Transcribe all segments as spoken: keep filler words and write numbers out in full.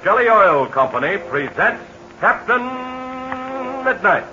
Skelly Oil Company presents Captain Midnight.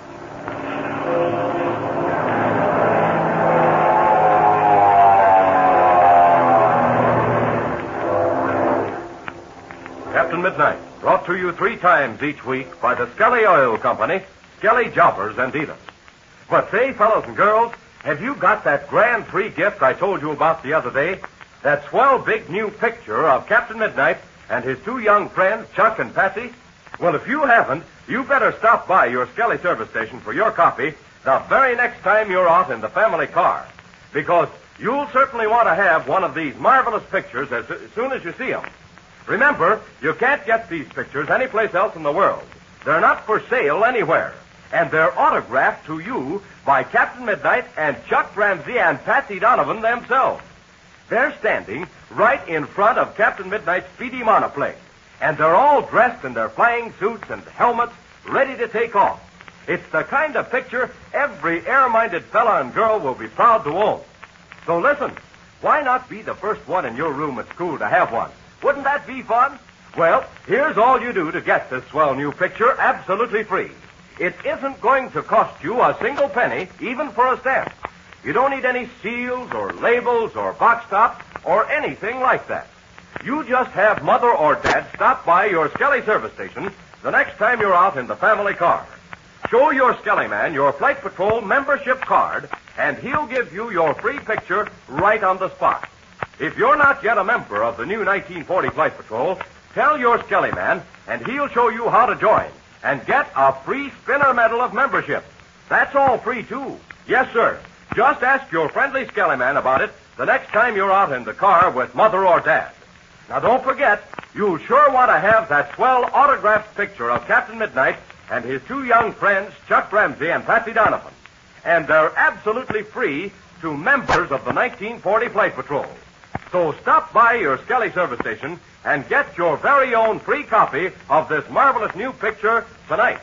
Captain Midnight, brought to you three times each week by the Skelly Oil Company, Skelly Jobbers and Dealers. But say, fellows and girls, have you got that grand free gift I told you about the other day? That swell big new picture of Captain Midnight and his two young friends, Chuck and Patsy? Well, if you haven't, you better stop by your Skelly service station for your copy the very next time you're out in the family car. Because you'll certainly want to have one of these marvelous pictures as, as soon as you see them. Remember, you can't get these pictures anyplace else in the world. They're not for sale anywhere. And they're autographed to you by Captain Midnight and Chuck Ramsey and Patsy Donovan themselves. They're standing right in front of Captain Midnight's speedy monoplane. And they're all dressed in their flying suits and helmets, ready to take off. It's the kind of picture every air-minded fella and girl will be proud to own. So listen, why not be the first one in your room at school to have one? Wouldn't that be fun? Well, here's all you do to get this swell new picture absolutely free. It isn't going to cost you a single penny, even for a stamp. You don't need any seals or labels or box tops or anything like that. You just have Mother or Dad stop by your Skelly service station the next time you're out in the family car. Show your Skelly man your Flight Patrol membership card, and he'll give you your free picture right on the spot. If you're not yet a member of the new nineteen forty Flight Patrol, tell your Skelly man, and he'll show you how to join and get a free spinner medal of membership. That's all free, too. Yes, sir. Just ask your friendly Skelly man about it the next time you're out in the car with Mother or Dad. Now, don't forget, you'll sure want to have that swell autographed picture of Captain Midnight and his two young friends, Chuck Ramsey and Patsy Donovan. And they're absolutely free to members of the nineteen forty Flight Patrol. So stop by your Skelly service station and get your very own free copy of this marvelous new picture tonight.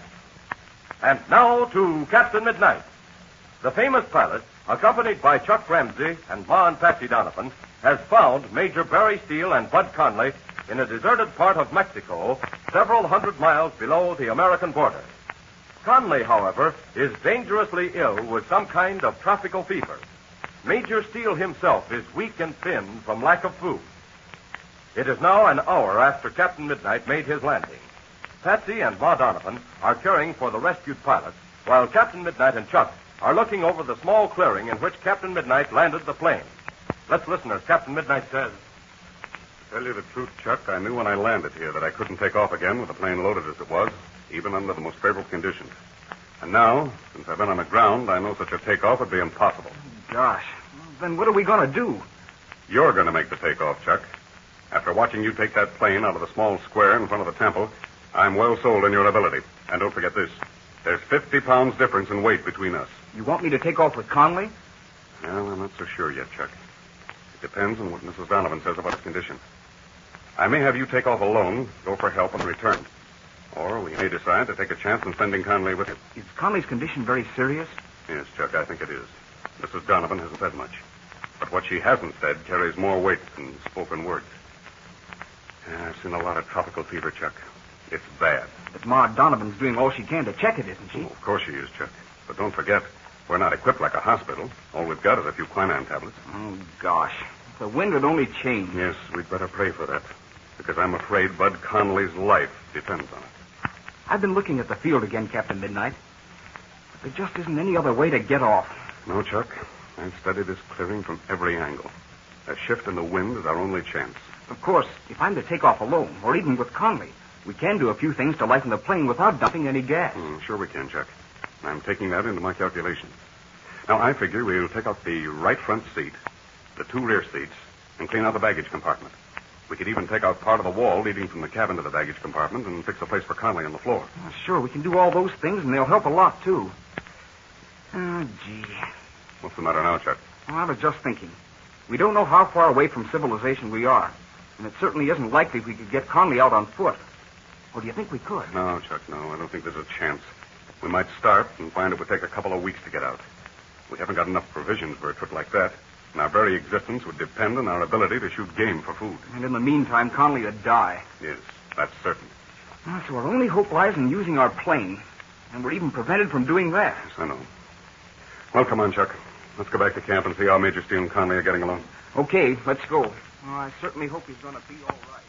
And now to Captain Midnight. The famous pilot, accompanied by Chuck Ramsey and Ma and Patsy Donovan, has found Major Barry Steele and Bud Conley in a deserted part of Mexico, several hundred miles below the American border. Conley, however, is dangerously ill with some kind of tropical fever. Major Steele himself is weak and thin from lack of food. It is now an hour after Captain Midnight made his landing. Patsy and Ma Donovan are caring for the rescued pilots, while Captain Midnight and Chuck are looking over the small clearing in which Captain Midnight landed the plane. Let's listen as Captain Midnight says. To tell you the truth, Chuck, I knew when I landed here that I couldn't take off again with the plane loaded as it was, even under the most favorable conditions. And now, since I've been on the ground, I know such a takeoff would be impossible. Gosh, then what are we going to do? You're going to make the takeoff, Chuck. After watching you take that plane out of the small square in front of the temple, I'm well sold in your ability. And don't forget this. There's fifty pounds difference in weight between us. You want me to take off with Conley? Well, I'm not so sure yet, Chuck. It depends on what Missus Donovan says about his condition. I may have you take off alone, go for help, and return. Or we may decide to take a chance in sending Conley with you. Is Conley's condition very serious? Yes, Chuck, I think it is. Missus Donovan hasn't said much. But what she hasn't said carries more weight than spoken words. Yeah, I've seen a lot of tropical fever, Chuck. It's bad. But Ma Donovan's doing all she can to check it, isn't she? Oh, of course she is, Chuck. But don't forget, we're not equipped like a hospital. All we've got is a few quinine tablets. Oh, gosh. If the wind would only change. Yes, we'd better pray for that. Because I'm afraid Bud Conley's life depends on it. I've been looking at the field again, Captain Midnight. But there just isn't any other way to get off. No, Chuck. I've studied this clearing from every angle. A shift in the wind is our only chance. Of course, if I'm to take off alone, or even with Conley, we can do a few things to lighten the plane without dumping any gas. Mm, sure we can, Chuck. I'm taking that into my calculations. Now, I figure we'll take out the right front seat, the two rear seats, and clean out the baggage compartment. We could even take out part of the wall leading from the cabin to the baggage compartment and fix a place for Conley on the floor. Oh, sure, we can do all those things, and they'll help a lot, too. Oh, gee. What's the matter now, Chuck? Well, I was just thinking. We don't know how far away from civilization we are, and it certainly isn't likely we could get Conley out on foot. Or do you think we could? No, Chuck, no. I don't think there's a chance. We might start and find it would take a couple of weeks to get out. We haven't got enough provisions for a trip like that. And our very existence would depend on our ability to shoot game for food. And in the meantime, Conley would die. Yes. That's certain. Well, so our only hope lies in using our plane. And we're even prevented from doing that. Yes, I know. Well, come on, Chuck. Let's go back to camp and see how Major Steele and Conley are getting along. Okay, let's go. Well, I certainly hope he's going to be all right.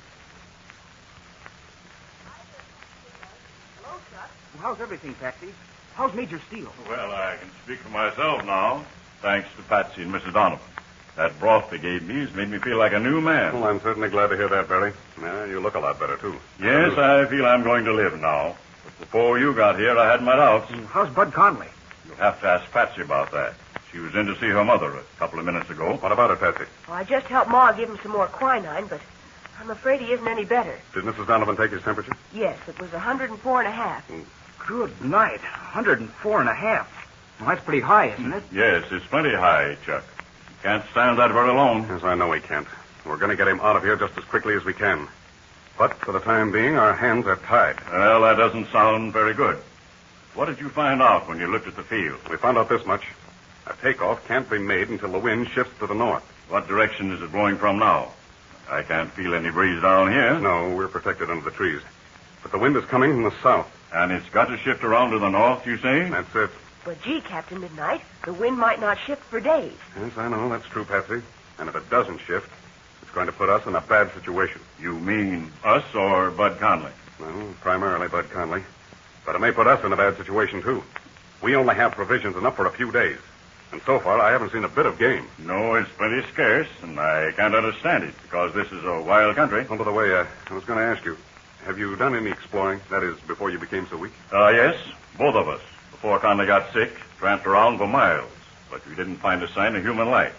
Hello, Chuck. Well, how's everything, Patsy? How's Major Steele? Well, I can speak for myself now, thanks to Patsy and Missus Donovan. That broth they gave me has made me feel like a new man. Well, I'm certainly glad to hear that, Barry. Yeah, you look a lot better, too. Yes, I feel I'm going to live now. But before you got here, I had my doubts. How's Bud Conley? You'll have to ask Patsy about that. She was in to see her mother a couple of minutes ago. What about it, Patsy? Well, I just helped Ma give him some more quinine, but I'm afraid he isn't any better. Did Missus Donovan take his temperature? Yes, it was one hundred four and a half. Mm. Good night. one hundred four and a half. Well, that's pretty high, isn't it? Yes, it's plenty high, Chuck. You can't stand that very long. Yes, I know we can't. We're going to get him out of here just as quickly as we can. But for the time being, our hands are tied. Well, that doesn't sound very good. What did you find out when you looked at the field? We found out this much. A takeoff can't be made until the wind shifts to the north. What direction is it blowing from now? I can't feel any breeze down here. No, we're protected under the trees. But the wind is coming from the south. And it's got to shift around to the north, you say? That's it. But gee, Captain Midnight, the wind might not shift for days. Yes, I know. That's true, Patsy. And if it doesn't shift, it's going to put us in a bad situation. You mean us or Bud Conley? Well, primarily Bud Conley. But it may put us in a bad situation, too. We only have provisions enough for a few days. And so far, I haven't seen a bit of game. No, it's plenty scarce, and I can't understand it, because this is a wild country. Oh, by the way, uh, I was going to ask you, have you done any exploring? That is, before you became so weak? Uh, yes, both of us. Before Conley got sick, tramped around for miles, but we didn't find a sign of human life.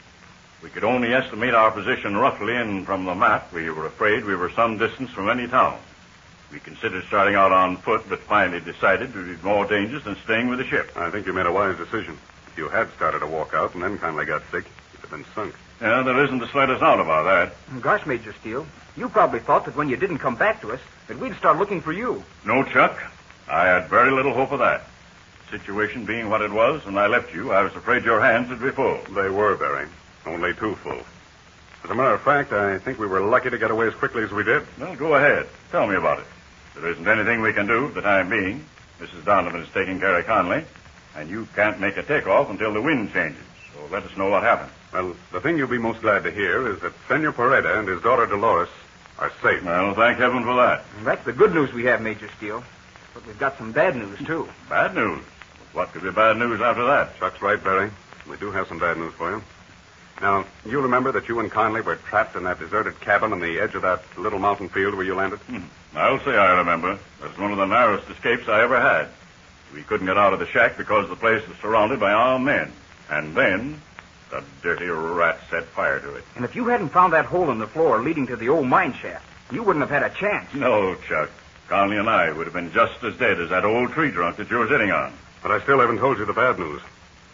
We could only estimate our position roughly, and from the map, we were afraid we were some distance from any town. We considered starting out on foot, but finally decided it would be more dangerous than staying with the ship. I think you made a wise decision. If you had started a walkout and then Conley got sick, you'd have been sunk. Yeah, there isn't the slightest doubt about that. Gosh, Major Steele, you probably thought that when you didn't come back to us, that we'd start looking for you. No, Chuck. I had very little hope of that. The situation being what it was, when I left you, I was afraid your hands would be full. They were, Barry. Only too full. As a matter of fact, I think we were lucky to get away as quickly as we did. Well, go ahead. Tell me about it. There isn't anything we can do for the time being. Missus Donovan is taking care of Conley, and you can't make a takeoff until the wind changes. So let us know what happened. Well, the thing you'll be most glad to hear is that Senor Pereda and his daughter Dolores are safe. Well, thank heaven for that. And that's the good news we have, Major Steele. But we've got some bad news, too. Bad news? What could be bad news after that? Chuck's right, Barry. We do have some bad news for you. Now, you remember that you and Conley were trapped in that deserted cabin on the edge of that little mountain field where you landed? Hmm. I'll say I remember. It was one of the narrowest escapes I ever had. We couldn't get out of the shack because the place was surrounded by armed men. And then, the dirty rat set fire to it. And if you hadn't found that hole in the floor leading to the old mine shaft, you wouldn't have had a chance. No, Chuck. Conley and I would have been just as dead as that old tree trunk that you were sitting on. But I still haven't told you the bad news.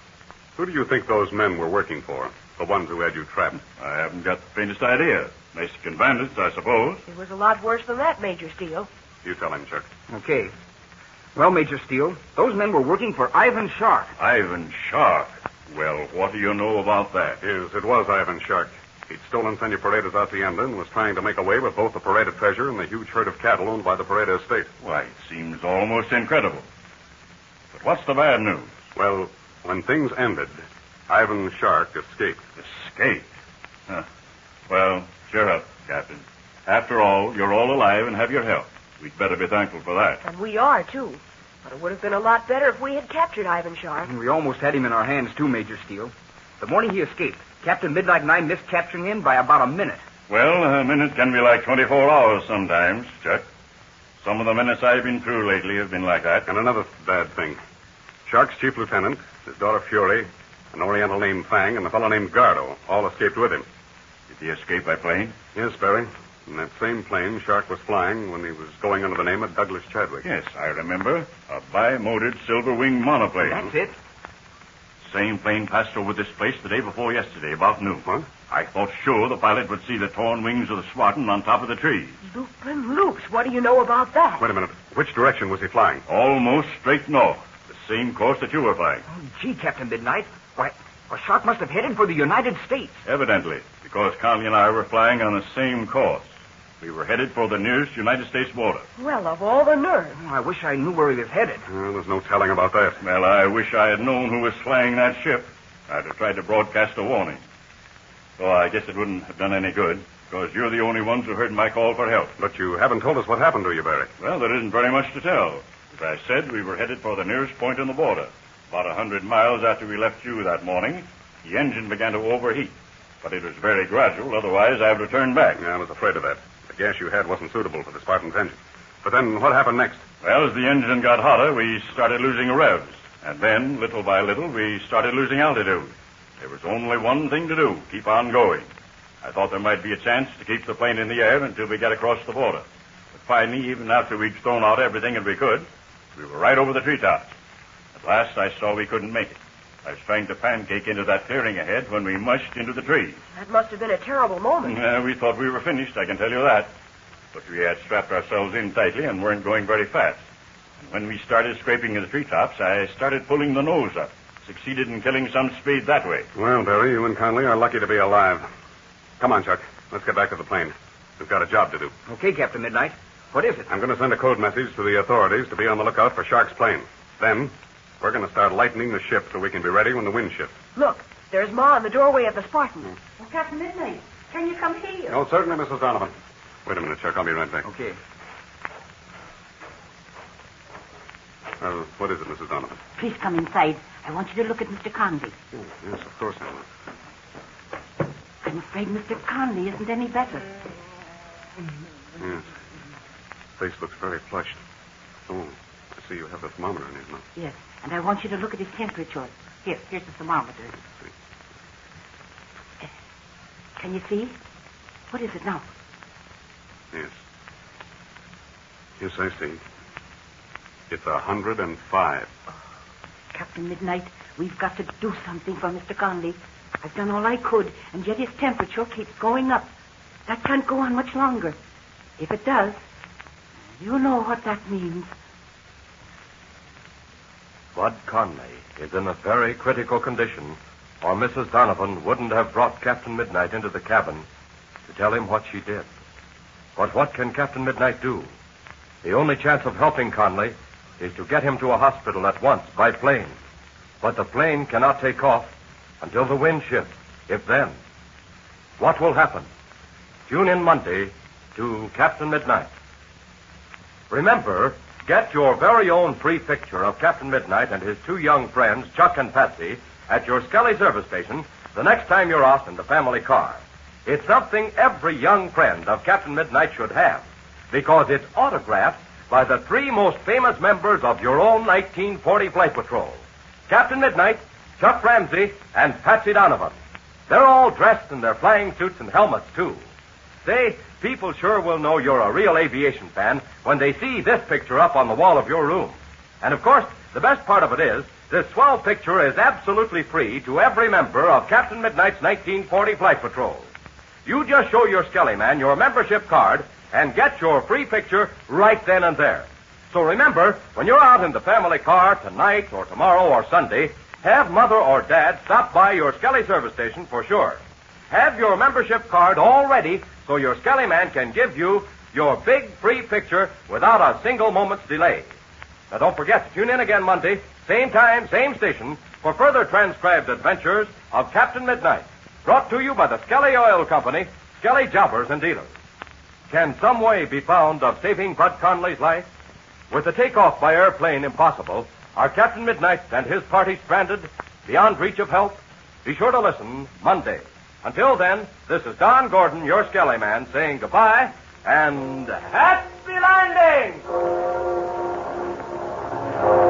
Who do you think those men were working for? The ones who had you trapped? I haven't got the faintest idea. Mexican bandits, I suppose. It was a lot worse than that, Major Steele. You tell him, Chuck. Okay. Well, Major Steele, those men were working for Ivan Shark. Ivan Shark? Well, what do you know about that? Yes, it was Ivan Shark. He'd stolen Senor Pareda's hacienda and was trying to make away with both the Pareda treasure and the huge herd of cattle owned by the Pareda estate. Why, it seems almost incredible. But what's the bad news? Well, when things ended, Ivan Shark escaped. Escaped? Huh. Well, cheer up, Captain. After all, you're all alive and have your health. We'd better be thankful for that. And we are, too. But it would have been a lot better if we had captured Ivan Shark. And we almost had him in our hands, too, Major Steele. The morning he escaped, Captain Midnight and I missed capturing him by about a minute. Well, a minute can be like twenty-four hours sometimes, Chuck. Some of the minutes I've been through lately have been like that. And another bad thing. Shark's chief lieutenant, his daughter Fury, an Oriental named Fang, and a fellow named Gardo all escaped with him. Did he escape by plane? Yes, Barry. In that same plane Shark was flying when he was going under the name of Douglas Chadwick. Yes, I remember. A bi-motored silver-wing monoplane. That's it. Same plane passed over this place the day before yesterday, about noon. What? I thought sure the pilot would see the torn wings of the Spartan on top of the trees. Loopin' loops. What do you know about that? Wait a minute. Which direction was he flying? Almost straight north. The same course that you were flying. Oh, gee, Captain Midnight. Why, well, Shark must have headed for the United States. Evidently, because Conley and I were flying on the same course. We were headed for the nearest United States border. Well, of all the nerve. Oh, I wish I knew where he was headed. Well, there's no telling about that. Well, I wish I had known who was flying that ship. I'd have tried to broadcast a warning. So I guess it wouldn't have done any good, because you're the only ones who heard my call for help. But you haven't told us what happened to you, Barry. Well, there isn't very much to tell. As I said, we were headed for the nearest point on the border. About a hundred miles after we left you that morning, the engine began to overheat. But it was very gradual, otherwise I'd returned back. Yeah, I was afraid of that. The gas you had wasn't suitable for the Spartan's engine. But then what happened next? Well, as the engine got hotter, we started losing revs. And then, little by little, we started losing altitude. There was only one thing to do, keep on going. I thought there might be a chance to keep the plane in the air until we got across the border. But finally, even after we'd thrown out everything that we could, we were right over the treetops. At last, I saw we couldn't make it. I was trying to pancake into that clearing ahead when we mushed into the trees. That must have been a terrible moment. Uh, we thought we were finished, I can tell you that. But we had strapped ourselves in tightly and weren't going very fast. And when we started scraping in the treetops, I started pulling the nose up. Succeeded in killing some speed that way. Well, Barry, you and Conley are lucky to be alive. Come on, Chuck. Let's get back to the plane. We've got a job to do. Okay, Captain Midnight. What is it? I'm going to send a code message to the authorities to be on the lookout for Shark's plane. Then, we're going to start lightening the ship so we can be ready when the wind shifts. Look, there's Ma in the doorway of the Spartan. Oh, Captain Midnight, can you come here? Oh, certainly, Missus Donovan. Wait a minute, Chuck. I'll be right back. Okay. Well, what is it, Missus Donovan? Please come inside. I want you to look at Mister Conley. Oh, yes, of course I will. I'm afraid Mister Conley isn't any better. Yes. Face looks very flushed. Oh, I see you have the thermometer in his mouth. Yes, and I want you to look at his temperature. Here, here's the thermometer. Uh, Can you see? What is it now? Yes. Yes, I see. It's a hundred and five. Captain Midnight, we've got to do something for Mister Conley. I've done all I could, and yet his temperature keeps going up. That can't go on much longer. If it does, you know what that means. Bud Conley is in a very critical condition, or Missus Donovan wouldn't have brought Captain Midnight into the cabin to tell him what she did. But what can Captain Midnight do? The only chance of helping Conley is to get him to a hospital at once by plane. But the plane cannot take off until the wind shifts, if then. What will happen? Tune in Monday to Captain Midnight. Remember, get your very own free picture of Captain Midnight and his two young friends, Chuck and Patsy, at your Skelly service station the next time you're out in the family car. It's something every young friend of Captain Midnight should have, because it's autographed by the three most famous members of your own nineteen forty Flight Patrol. Captain Midnight, Chuck Ramsey, and Patsy Donovan. They're all dressed in their flying suits and helmets, too. Say, people sure will know you're a real aviation fan when they see this picture up on the wall of your room. And, of course, the best part of it is, this swell picture is absolutely free to every member of Captain Midnight's nineteen forty Flight Patrol. You just show your Skelly man your membership card and get your free picture right then and there. So remember, when you're out in the family car tonight or tomorrow or Sunday, have Mother or Dad stop by your Skelly service station for sure. Have your membership card all ready so your Skelly man can give you your big free picture without a single moment's delay. Now don't forget to tune in again Monday, same time, same station, for further transcribed adventures of Captain Midnight, brought to you by the Skelly Oil Company, Skelly Jobbers and Dealers. Can some way be found of saving Bud Conley's life? With the takeoff by airplane impossible, are Captain Midnight and his party stranded, beyond reach of help? Be sure to listen Monday. Until then, this is Don Gordon, your Skelly man, saying goodbye and happy landing!